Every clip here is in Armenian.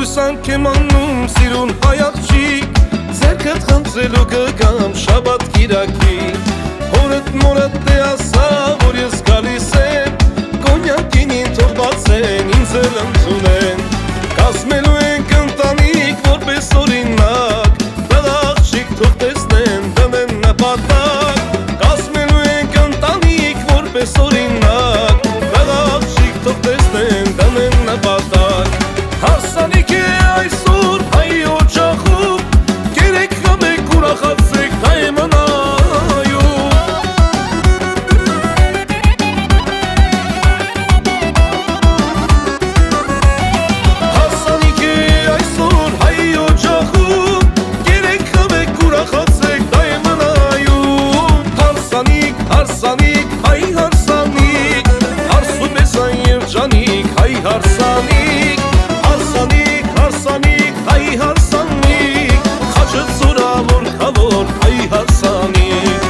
Հույսանք եմ անում սիրուն հայաղջիկ, ձերքդ խնդրելու կգամ շաբաթ կիրակի, հորդ մորդ դե ասա, որ ես գալիս եմ, կոնյակինին թող բացեն, ինձ էլ ընդունեն, կազմելու ենք ընտանիք որպես օրինակ, տղաղջիկ թող տեսնեն, դնեն նպատակ, կազմելու ենք ընտանիք որպես օրինակ, տղաղջիկ թող տեսնեն, դնեն նպատակ, հարսանիք է այսօր հայի օջախում, կերեք համեք ուրախացեք դա է մնայում, հարսանիք է այսօր հայի օջախում, կերեք համեք ուրախացեք դա է մնայում, հարսանիք, հարսանիք, հայ հարսանիք, հարսում ես այն երջանիք, հայ հարսանիք, հարսանիք, հարսանիք, հայ հարսանիք, խաչը ծորավոր խավոր, հայ հարսանիք,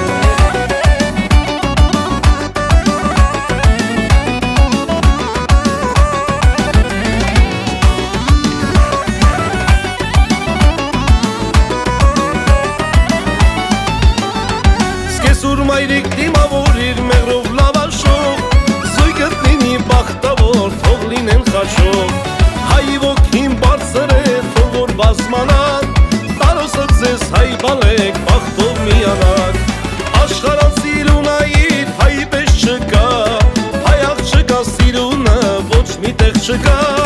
սկեսուր մայրիկ դիմավոր իր մեղրով լավաշով, զույգըտ լինի բախտավոր, թող լինեն խաչով, հայ ոգին բարձր է, թող որ բազմանան, տարոսը ձեզ հայ բալեք, բախտով միանակ, աշխարան սիրունայիր հայ պես չկա, հայ աղջկա սիրունը ոչ մի տեղ չկա,